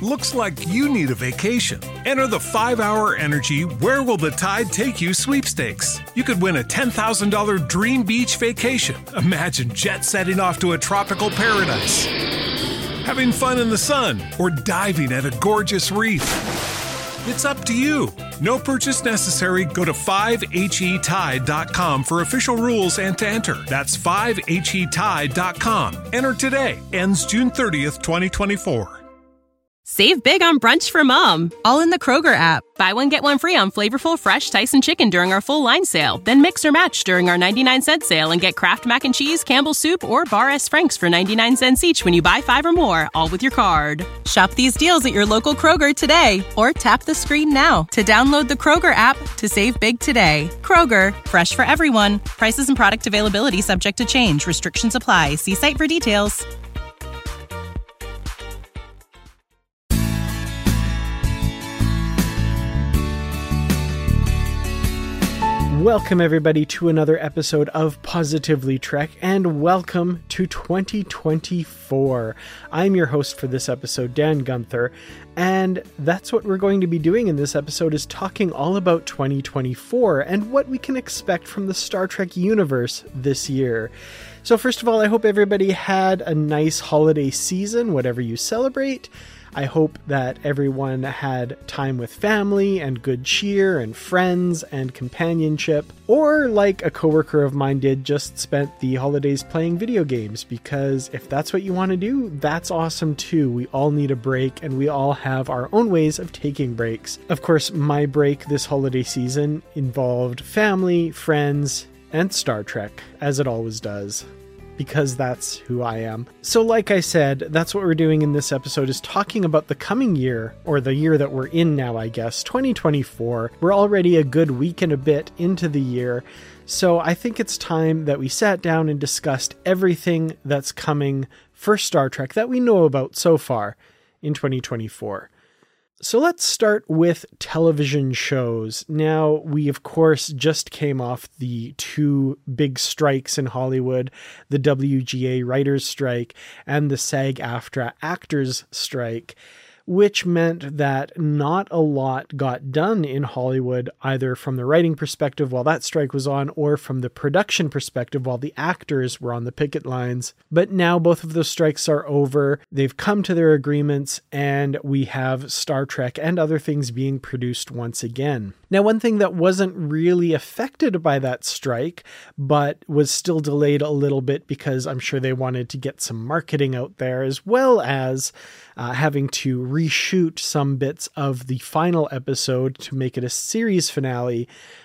Looks like you need a vacation. Enter the 5-Hour Energy Where Will the Tide Take You sweepstakes. You could win a $10,000 dream beach vacation. Imagine jet setting off to a tropical paradise, having fun in the sun, or diving at a gorgeous reef. It's up to you. No purchase necessary. Go to 5HETide.com for official rules and to enter. That's 5HETide.com. Enter today. Ends June 30th, 2024. Save big on brunch for mom, all in the Kroger app. Buy one, get one free on flavorful, fresh Tyson chicken during our full line sale. Then mix or match during our 99-cent sale and get Kraft Mac and Cheese, Campbell's Soup, or Bar S. Frank's for 99 cents each when you buy 5 or more, all with your card. Shop these deals at your local Kroger today, or tap the screen now to download the Kroger app to save big today. Kroger, fresh for everyone. Prices and product availability subject to change. Restrictions apply. See site for details. Welcome, everybody, to another episode of Positively Trek, and welcome to 2024. I'm your host for this episode, Dan Gunther, and that's what we're going to be doing in this episode, is talking all about 2024 and what we can expect from the Star Trek universe this year. So first of all, I hope everybody had a nice holiday season, whatever you celebrate. I hope that everyone had time with family and good cheer and friends and companionship, or like a coworker of mine did, just spent the holidays playing video games, because if that's what you want to do, that's awesome too. We all need a break, and we all have our own ways of taking breaks. Of course, my break this holiday season involved family, friends, and Star Trek, as it always does, because that's who I am. So like I said, that's what we're doing in this episode, is talking about the coming year, or the year that we're in now, I guess, 2024. We're already a good week and a bit into the year, so I think it's time that we sat down and discussed everything that's coming for Star Trek that we know about so far in 2024. So let's start with television shows. Now, we of course just came off the 2 big strikes in Hollywood, the WGA writers' strike and the SAG-AFTRA actors' strike, which meant that not a lot got done in Hollywood, either from the writing perspective while that strike was on, or from the production perspective while the actors were on the picket lines. But now both of those strikes are over. They've come to their agreements, and we have Star Trek and other things being produced once again. Now, one thing that wasn't really affected by that strike, but was still delayed a little bit because I'm sure they wanted to get some marketing out there, as well as having to reshoot some bits of the final episode to make it a series finale.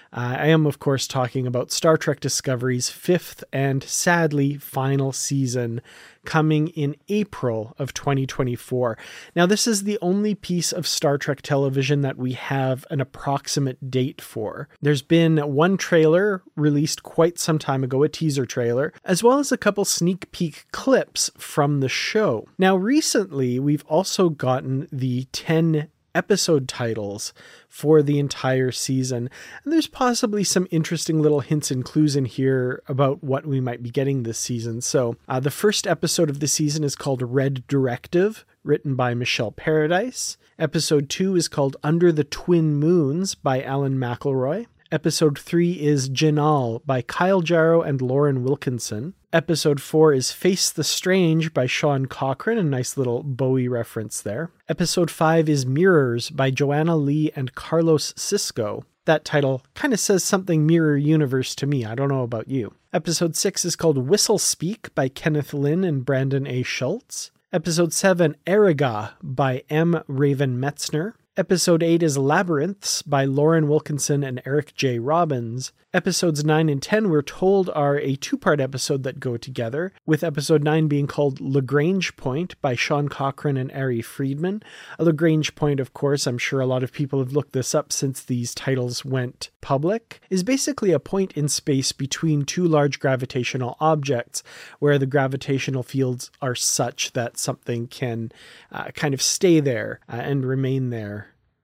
I am, of course, talking about Star Trek Discovery's 5th and sadly final season, coming in April of 2024. Now, this is the only piece of Star Trek television that we have an approximate date for. There's been one trailer released quite some time ago, a teaser trailer, as well as a couple sneak peek clips from the show. Now, recently, we've also gotten the 10 episode titles for the entire season, and there's possibly some interesting little hints and clues in here about what we might be getting this season. So the first episode of the season is called Red Directive, written by Michelle Paradise. Episode 2 is called Under the Twin Moons by Alan McElroy. Episode 3 is Janal by Kyle Jarrow and Lauren Wilkinson. Episode 4 is Face the Strange by Sean Cochran, a nice little Bowie reference there. Episode 5 is Mirrors by Joanna Lee and Carlos Cisco. That title kind of says something Mirror Universe to me. I don't know about you. Episode 6 is called Whistle Speak by Kenneth Lynn and Brandon A. Schultz. Episode 7, Eriga by M. Raven Metzner. Episode 8 is Labyrinths by Lauren Wilkinson and Eric J. Robbins. Episodes 9 and 10, we're told, are a 2-part episode that go together, with episode 9 being called Lagrange Point by Sean Cochran and Ari Friedman. A Lagrange Point, of course, I'm sure a lot of people have looked this up since these titles went public, is basically a point in space between 2 large gravitational objects, where the gravitational fields are such that something can kind of stay there and remain there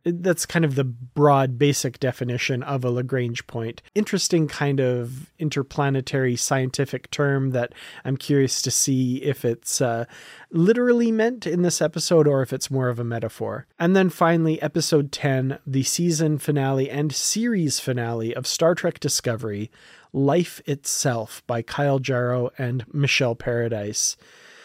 That's kind of the broad basic definition of a Lagrange point. Interesting kind of interplanetary scientific term that I'm curious to see if it's literally meant in this episode or if it's more of a metaphor. And then finally, episode 10, the season finale and series finale of Star Trek Discovery, Life Itself by Kyle Jarrow and Michelle Paradise.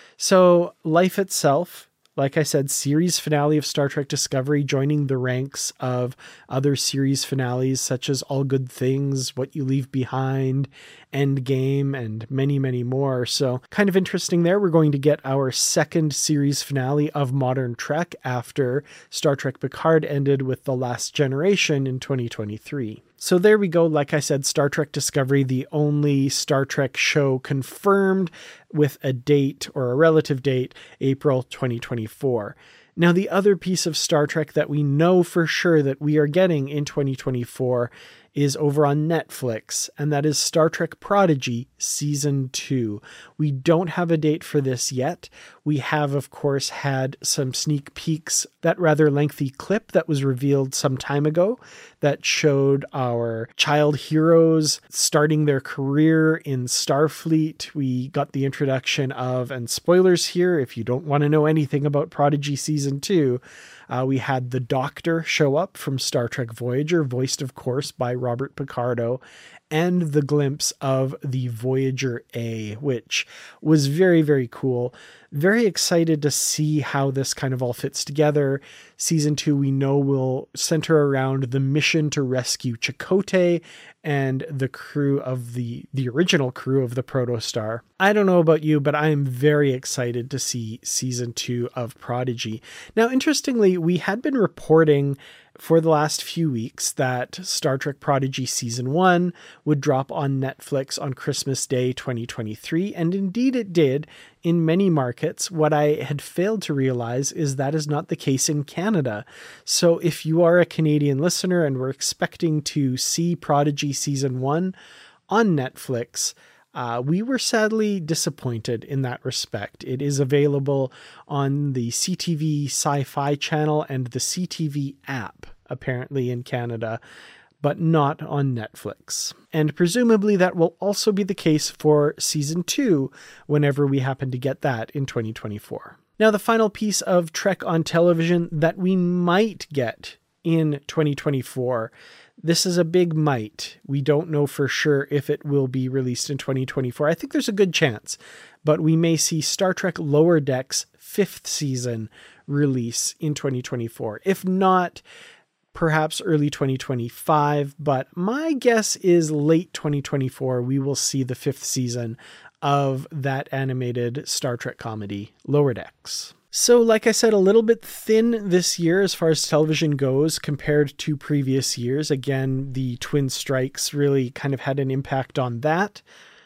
So Life Itself, like I said, series finale of Star Trek Discovery, joining the ranks of other series finales such as All Good Things, What You Leave Behind, Endgame, and many, many more. So kind of interesting there. We're going to get our second series finale of modern Trek after Star Trek Picard ended with The Last Generation in 2023. So there we go. Like I said, Star Trek Discovery, the only Star Trek show confirmed with a date or a relative date, April 2024. Now, the other piece of Star Trek that we know for sure that we are getting in 2024 is over on Netflix, and that is Star Trek Prodigy Season 2. We don't have a date for this yet. We have, of course, had some sneak peeks, that rather lengthy clip that was revealed some time ago that showed our child heroes starting their career in Starfleet. We got the introduction of, and spoilers here, if you don't want to know anything about Prodigy Season 2, we had the Doctor show up from Star Trek Voyager, voiced, of course, by Robert Picardo, and the glimpse of the Voyager A, which was very, very cool. Very excited to see how this kind of all fits together. Season 2, we know, will center around the mission to rescue Chakotay and the crew of the original crew of the Protostar. I don't know about you, but I am very excited to see Season 2 of Prodigy. Now, interestingly, we had been reporting for the last few weeks that Star Trek Prodigy Season 1 would drop on Netflix on Christmas Day 2023, and indeed it did in many markets. What I had failed to realize is that is not the case in Canada. So if you are a Canadian listener and were expecting to see Prodigy Season 1 on Netflix, we were sadly disappointed in that respect. It is available on the CTV Sci-Fi channel and the CTV app, apparently in Canada, but not on Netflix. And presumably that will also be the case for Season 2 whenever we happen to get that in 2024. Now, the final piece of Trek on television that we might get in 2024, this is a big might. We don't know for sure if it will be released in 2024. I think there's a good chance, but we may see Star Trek Lower Decks 5th season release in 2024. If not, perhaps early 2025, but my guess is late 2024, we will see the 5th season of that animated Star Trek comedy, Lower Decks. So like I said, a little bit thin this year as far as television goes compared to previous years. Again, the twin strikes really kind of had an impact on that.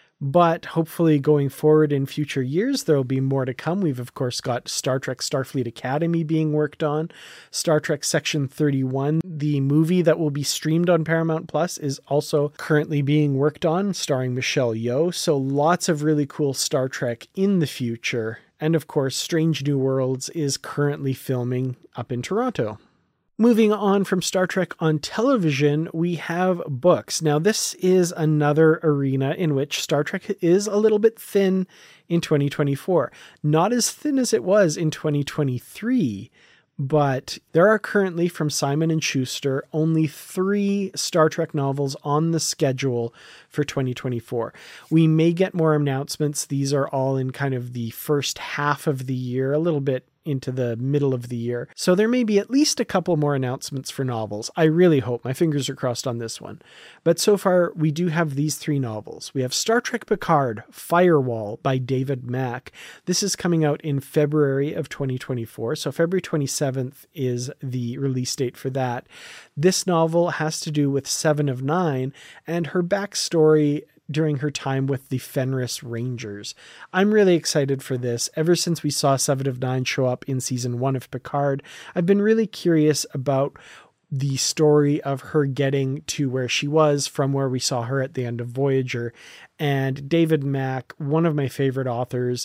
But hopefully going forward in future years, there will be more to come. We've, of course, got Star Trek Starfleet Academy being worked on. Star Trek Section 31, the movie that will be streamed on Paramount Plus, is also currently being worked on, starring Michelle Yeoh. So lots of really cool Star Trek in the future. And of course, Strange New Worlds is currently filming up in Toronto. Moving on from Star Trek on television, we have books. Now, this is another arena in which Star Trek is a little bit thin in 2024. Not as thin as it was in 2023, but there are currently, from Simon & Schuster, only 3 Star Trek novels on the schedule for 2024. We may get more announcements. These are all in kind of the first half of the year, a little bit into the middle of the year. So there may be at least a couple more announcements for novels. I really hope. My fingers are crossed on this one. But so far, we do have these 3 novels. We have Star Trek Picard, Firewall by David Mack. This is coming out in February of 2024. So February 27th is the release date for that. This novel has to do with Seven of Nine and her backstory during her time with the Fenris Rangers. I'm really excited for this. Ever since we saw Seven of Nine show up in season 1 of Picard, I've been really curious about the story of her getting to where she was from where we saw her at the end of Voyager. And David Mack, one of my favorite authors,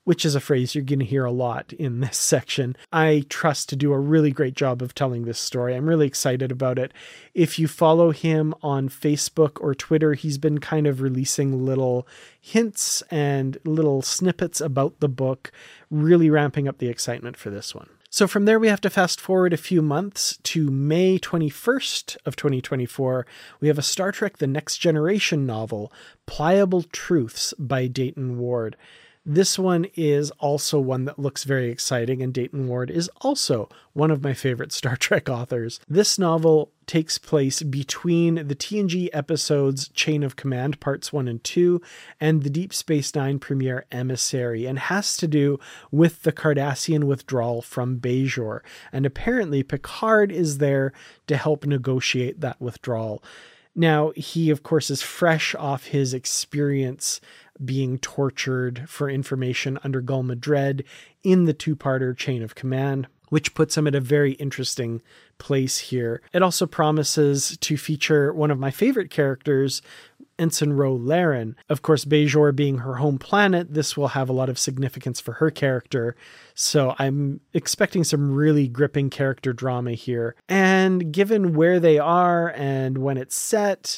which is a phrase you're going to hear a lot in this section, I trust to do a really great job of telling this story. I'm really excited about it. If you follow him on Facebook or Twitter, he's been kind of releasing little hints and little snippets about the book, really ramping up the excitement for this one. So from there, we have to fast forward a few months to May 21st of 2024. We have a Star Trek The Next Generation novel, Pliable Truths by Dayton Ward. This one is also one that looks very exciting, and Dayton Ward is also one of my favorite Star Trek authors. This novel takes place between the TNG episodes Chain of Command Parts 1 and 2 and the Deep Space Nine premiere Emissary, and has to do with the Cardassian withdrawal from Bajor. And apparently Picard is there to help negotiate that withdrawal. Now, he, of course, is fresh off his experience being tortured for information under Gul Madred in the two-parter Chain of Command, which puts him at a very interesting place here. It also promises to feature one of my favorite characters, Ensign Ro Laren. Of course, Bajor being her home planet, this will have a lot of significance for her character. So I'm expecting some really gripping character drama here. And given where they are and when it's set,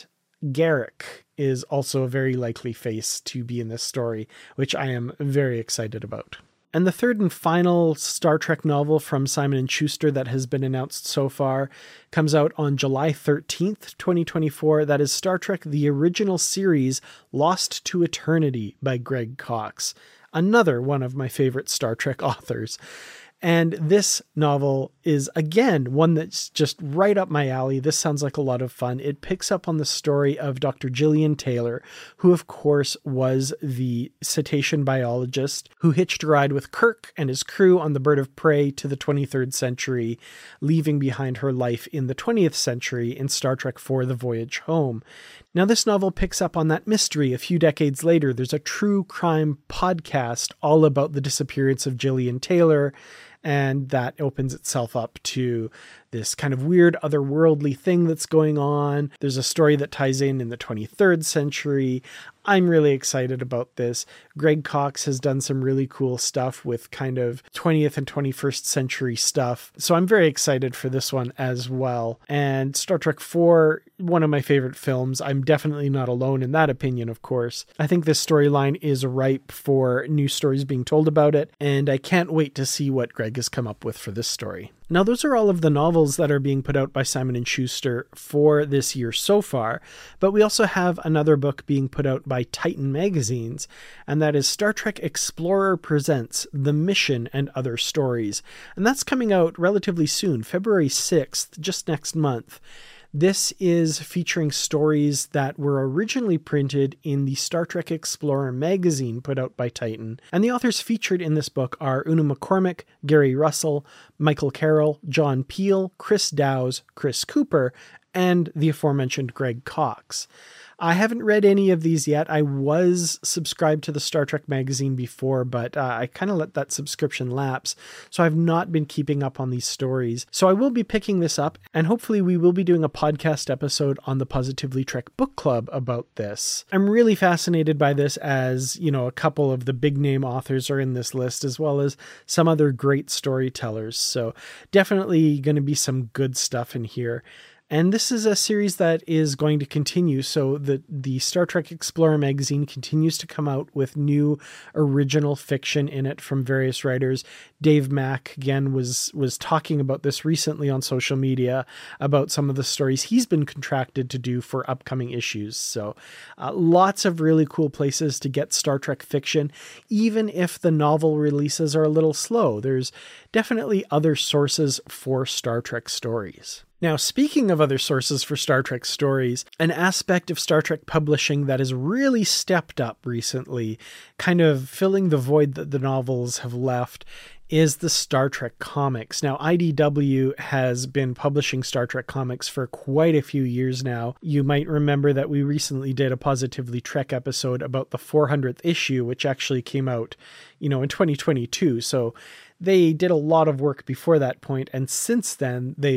Garak is also a very likely face to be in this story, which I am very excited about. And the third and final Star Trek novel from Simon & Schuster that has been announced so far comes out on July 13th, 2024. That is Star Trek The Original Series Lost to Eternity by Greg Cox, another one of my favorite Star Trek authors. And this novel is, again, one that's just right up my alley. This sounds like a lot of fun. It picks up on the story of Dr. Gillian Taylor, who, of course, was the cetacean biologist who hitched a ride with Kirk and his crew on the Bird of Prey to the 23rd century, leaving behind her life in the 20th century in Star Trek IV: The Voyage Home. Now, this novel picks up on that mystery a few decades later. There's a true crime podcast all about the disappearance of Gillian Taylor, and that opens itself up to this kind of weird otherworldly thing that's going on. There's a story that ties in the 23rd century. I'm really excited about this. Greg Cox has done some really cool stuff with kind of 20th and 21st century stuff. So I'm very excited for this one as well. And Star Trek IV, one of my favorite films. I'm definitely not alone in that opinion, of course. I think this storyline is ripe for new stories being told about it, and I can't wait to see what Greg has come up with for this story. Now, those are all of the novels that are being put out by Simon & Schuster for this year so far, but we also have another book being put out by Titan Magazines, and that is Star Trek Explorer Presents The Mission and Other Stories. And that's coming out relatively soon, February 6th, just next month. This is featuring stories that were originally printed in the Star Trek Explorer magazine put out by Titan. And the authors featured in this book are Una McCormick, Gary Russell, Michael Carroll, John Peel, Chris Dowse, Chris Cooper, and the aforementioned Greg Cox. I haven't read any of these yet. I was subscribed to the Star Trek magazine before, but I kind of let that subscription lapse, so I've not been keeping up on these stories. So I will be picking this up, and hopefully we will be doing a podcast episode on the Positively Trek Book Club about this. I'm really fascinated by this, as, you know, a couple of the big name authors are in this list, as well as some other great storytellers. So definitely going to be some good stuff in here. And this is a series that is going to continue. So the Star Trek Explorer magazine continues to come out with new original fiction in it from various writers. Dave Mack, again, was talking about this recently on social media about some of the stories he's been contracted to do for upcoming issues. So lots of really cool places to get Star Trek fiction, even if the novel releases are a little slow. There's definitely other sources for Star Trek stories. Now, speaking of other sources for Star Trek stories, an aspect of Star Trek publishing that has really stepped up recently, kind of filling the void that the novels have left, is the Star Trek comics. Now, IDW has been publishing Star Trek comics for quite a few years now. You might remember that we recently did a Positively Trek episode about the 400th issue, which actually came out, in 2022. So they did a lot of work before that point, and since then they've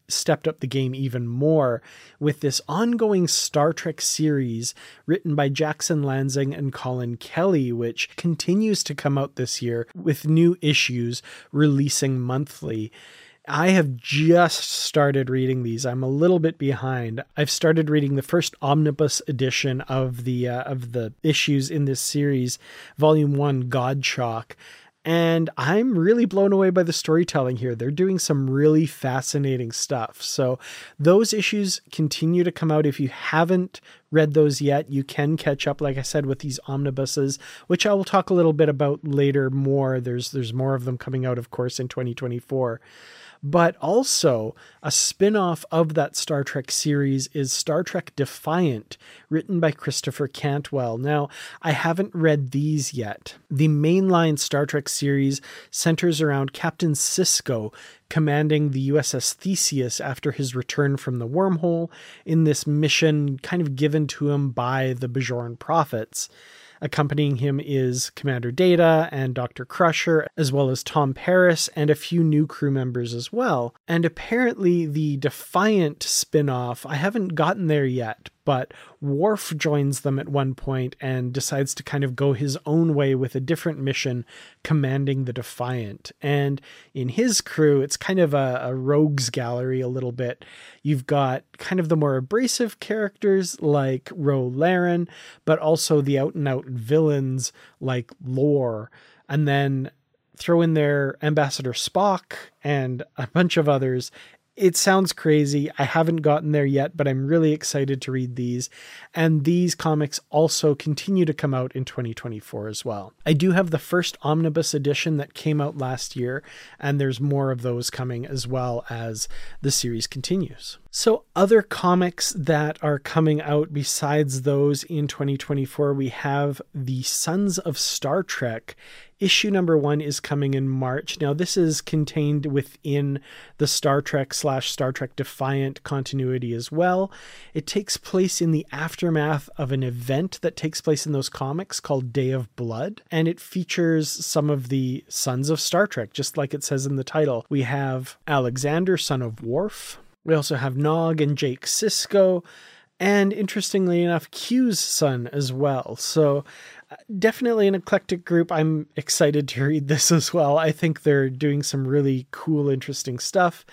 stepped up the game even more with this ongoing Star Trek series written by Jackson Lansing and Colin Kelly, which continues to come out this year with new issues releasing monthly. I have just started reading these. I'm a little bit behind. I've started reading the first omnibus edition of the issues in this series, Volume 1, Godshock. And I'm really blown away by the storytelling here. They're doing some really fascinating stuff. So those issues continue to come out. If you haven't read those yet, you can catch up, like I said, with these omnibuses, which I will talk a little bit about later more. There's more of them coming out, of course, in 2024. But also a spin-off of that Star Trek series is Star Trek Defiant, written by Christopher Cantwell. Now, I haven't read these yet. The mainline Star Trek series centers around Captain Sisko commanding the USS Theseus after his return from the wormhole in this mission kind of given to him by the Bajoran prophets. Accompanying him is Commander Data and Dr. Crusher, as well as Tom Paris and a few new crew members as well. And apparently the Defiant spin-off, I haven't gotten there yet, but Worf joins them at one point and decides to kind of go his own way with a different mission, commanding the Defiant. And in his crew, it's kind of a rogues gallery a little bit. You've got kind of the more abrasive characters like Ro Laren, but also the out-and-out villains like Lore. And then throw in there Ambassador Spock and a bunch of others. It sounds crazy. I haven't gotten there yet, but I'm really excited to read these. And these comics also continue to come out in 2024 as well. I do have the first omnibus edition that came out last year, and there's more of those coming as well as the series continues. So other comics that are coming out besides those in 2024, we have the Sons of Star Trek. Issue number 1 is coming in March. Now, this is contained within the Star Trek/Star Trek Defiant continuity as well. It takes place in the aftermath of an event that takes place in those comics called Day of Blood, and it features some of the Sons of Star Trek, just like it says in the title. We have Alexander, son of Worf. We also have Nog and Jake Sisko, and interestingly enough, Q's son as well. So definitely an eclectic group. I'm excited to read this as well. I think they're doing some really cool, interesting stuff.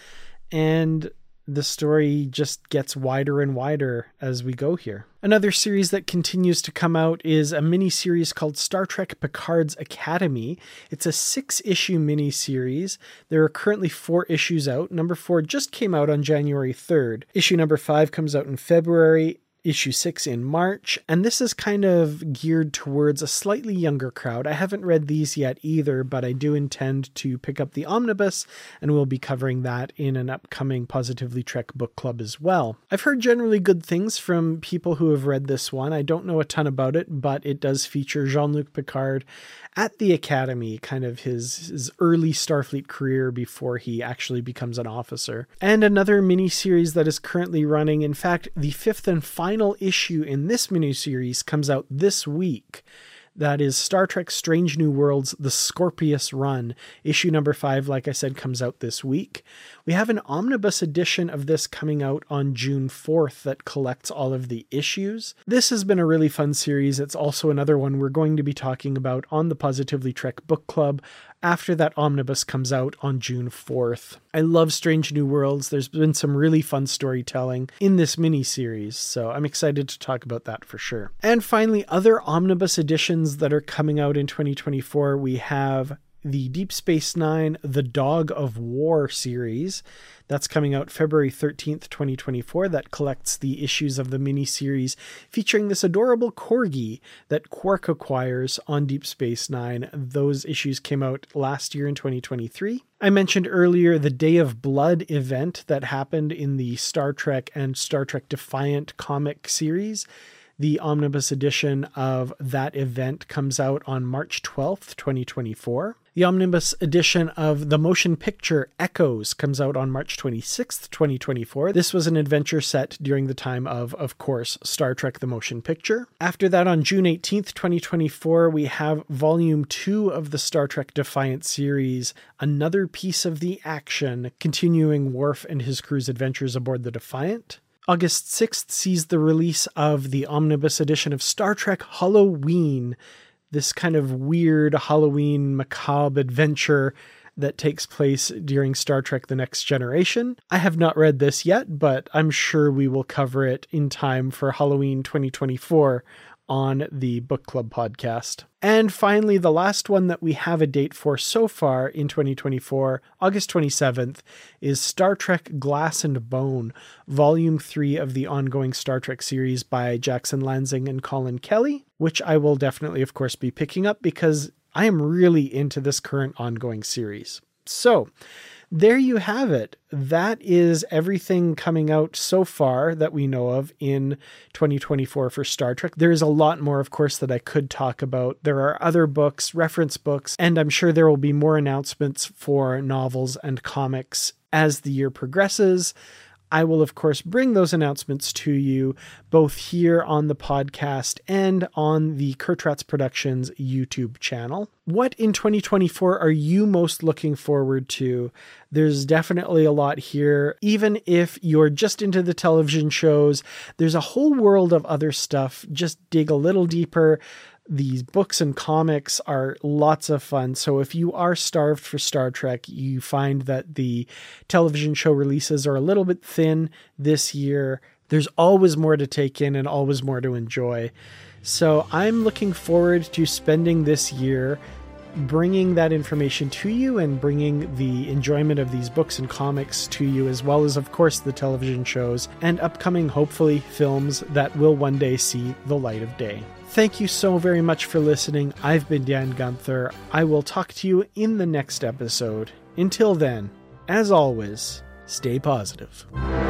And the story just gets wider and wider as we go here. Another series that continues to come out is a mini-series called Star Trek Picard's Academy. It's a 6-issue mini-series. There are currently 4 issues out. Number 4 just came out on January 3rd. Issue number 5 comes out in February. Issue 6 in March, and this is kind of geared towards a slightly younger crowd. I haven't read these yet either, but I do intend to pick up the omnibus, and we'll be covering that in an upcoming Positively Trek book club as well. I've heard generally good things from people who have read this one. I don't know a ton about it, but it does feature Jean-Luc Picard at the Academy, kind of his early Starfleet career before he actually becomes an officer. And another miniseries that is currently running, in fact, the 5th and final issue in this miniseries comes out this week. That is Star Trek Strange New Worlds, The Scorpius Run. Issue number 5, like I said, comes out this week. We have an omnibus edition of this coming out on June 4th that collects all of the issues. This has been a really fun series. It's also another one we're going to be talking about on the Positively Trek Book Club after that omnibus comes out on June 4th. I love Strange New Worlds. There's been some really fun storytelling in this mini-series, so I'm excited to talk about that for sure. And finally, other omnibus editions that are coming out in 2024, we have the Deep Space Nine, The Dog of War series. That's coming out February 13th, 2024. That collects the issues of the miniseries featuring this adorable corgi that Quark acquires on Deep Space Nine. Those issues came out last year in 2023. I mentioned earlier the Day of Blood event that happened in the Star Trek and Star Trek Defiant comic series. The omnibus edition of that event comes out on March 12th, 2024. The omnibus edition of the motion picture Echoes comes out on March 26th, 2024. This was an adventure set during the time of course, Star Trek the Motion Picture. After that, on June 18th, 2024, we have Volume 2 of the Star Trek Defiant series, another piece of the action, continuing Worf and his crew's adventures aboard the Defiant. August 6th sees the release of the omnibus edition of Star Trek Halloween, this kind of weird Halloween macabre adventure that takes place during Star Trek The Next Generation. I have not read this yet, but I'm sure we will cover it in time for Halloween 2024 on the Book Club podcast. And finally, the last one that we have a date for so far in 2024, August 27th, is Star Trek Glass and Bone, Volume 3 of the ongoing Star Trek series by Jackson Lansing and Colin Kelly, which I will definitely, of course, be picking up because I am really into this current ongoing series. So, there you have it. That is everything coming out so far that we know of in 2024 for Star Trek. There is a lot more, of course, that I could talk about. There are other books, reference books, and I'm sure there will be more announcements for novels and comics as the year progresses. I will, of course, bring those announcements to you both here on the podcast and on the Kurtratz Productions YouTube channel. What in 2024 are you most looking forward to? There's definitely a lot here. Even if you're just into the television shows, there's a whole world of other stuff. Just dig a little deeper. These books and comics are lots of fun. So if you are starved for Star Trek, you find that the television show releases are a little bit thin this year. There's always more to take in and always more to enjoy. So I'm looking forward to spending this year bringing that information to you and bringing the enjoyment of these books and comics to you, as well as, of course, the television shows and upcoming, hopefully, films that will one day see the light of day. Thank you so very much for listening. I've been Dan Gunther. I will talk to you in the next episode. Until then, as always, stay positive.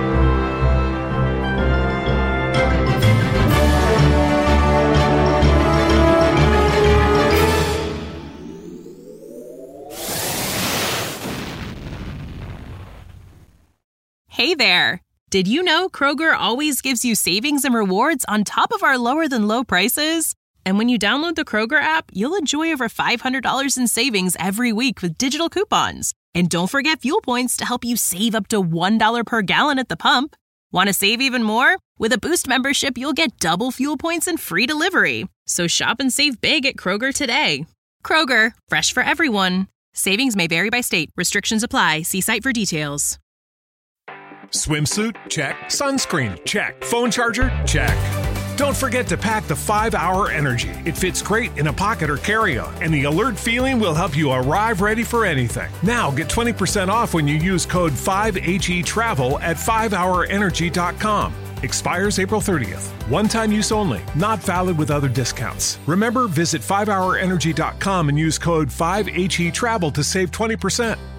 Hey there! Did you know Kroger always gives you savings and rewards on top of our lower-than-low prices? And when you download the Kroger app, you'll enjoy over $500 in savings every week with digital coupons. And don't forget fuel points to help you save up to $1 per gallon at the pump. Want to save even more? With a Boost membership, you'll get double fuel points and free delivery. So shop and save big at Kroger today. Kroger, fresh for everyone. Savings may vary by state. Restrictions apply. See site for details. Swimsuit? Check. Sunscreen? Check. Phone charger? Check. Don't forget to pack the 5-Hour Energy. It fits great in a pocket or carry-on, and the alert feeling will help you arrive ready for anything. Now get 20% off when you use code 5HETRAVEL at 5hourenergy.com. Expires April 30th. One-time use only. Not valid with other discounts. Remember, visit 5hourenergy.com and use code 5HETRAVEL to save 20%.